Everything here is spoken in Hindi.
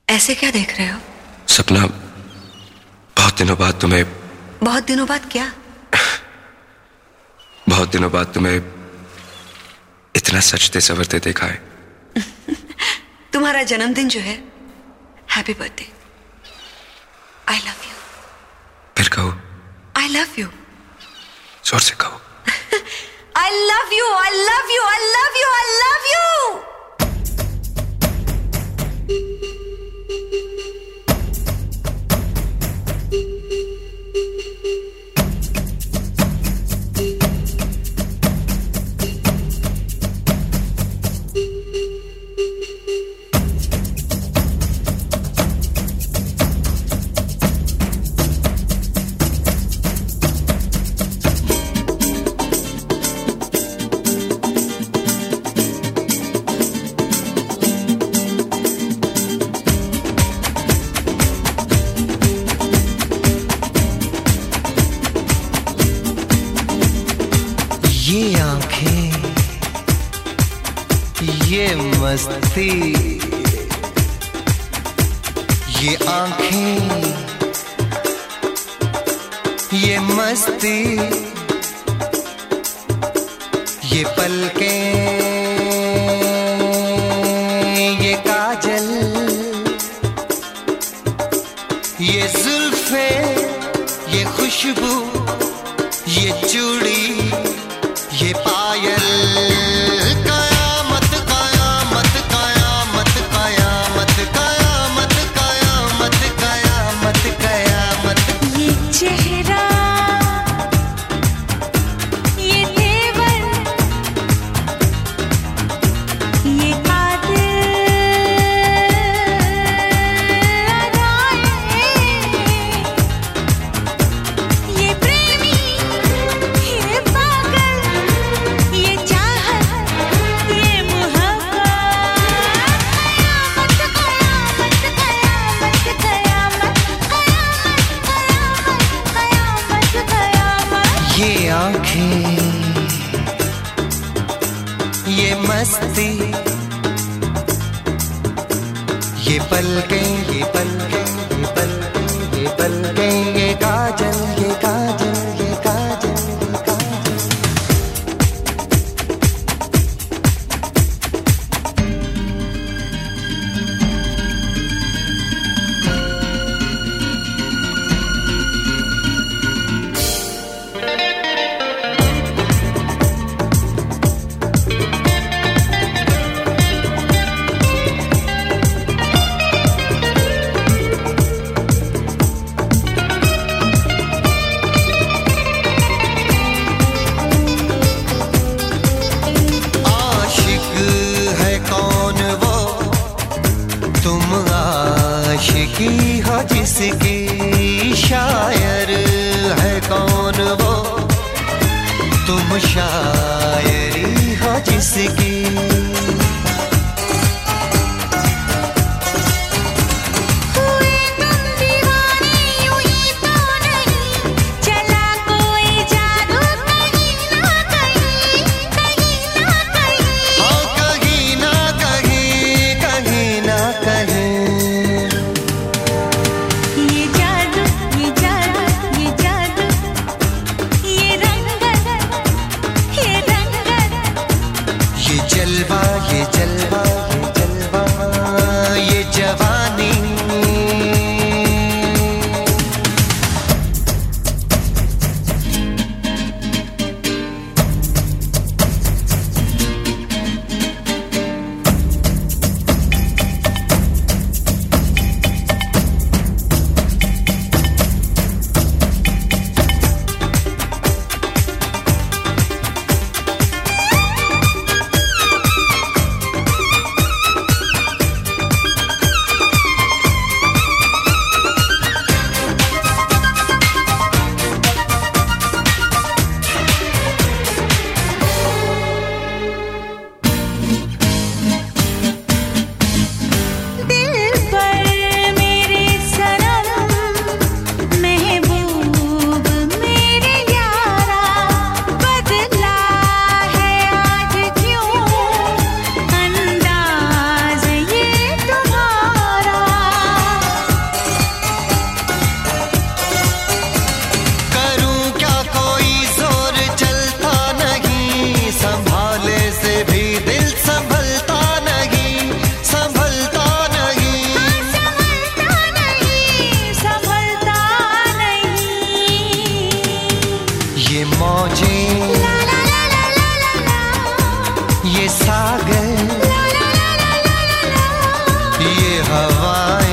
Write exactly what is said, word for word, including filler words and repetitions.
ऐसे क्या देख रहे हो? सपना, बहुत दिनों बाद तुम्हें। बहुत दिनों बाद क्या? बहुत दिनों बाद तुम्हें इतना सजते संवरते देखा है। तुम्हारा जन्मदिन जो है, happy birthday. I love you. फिर कहो। I love you. जोर से कहो। I love you, I love you, I love you, I love you. ये आंखें, ये मस्ती, ये आंखें, ये मस्ती, ये पलकें, ये काजल, ये जुल्फें, ये खुशबू, ये चूड़ी, ये पायल, कयामत कयामत कयामत कयामत कयामत कयामत कयामत कयामत। ये चेहरा, ये तेवर, ये कातिल अदाएं, ये प्रेमी, ये पागल, ये चाहत, ये मोहब्बत, कयामत कयामत कयामत कयामत कयामत कयामत। ये आंखें, ये मस्ती, ये पलकें, ये पलकें, ये पलकें, ये पलकें, ये काजल, ये काजल, ये काजल, ये काजल। आशिक है कौन वो, तुम आशिकी हो जिसकी, शायर है कौन वो, तुम शायरी हो जिसकी। हुए तुम दीवाने यूं तो नहीं, चला कोई जादू कहीं ना कहीं, कहीं ना कहीं। हाँ कहीं ना कहीं, कहीं ना कहीं। ये जादू, ये जादू, ये जादू, ये रंगत, ये रंगत, ये जलवा ये हवाएं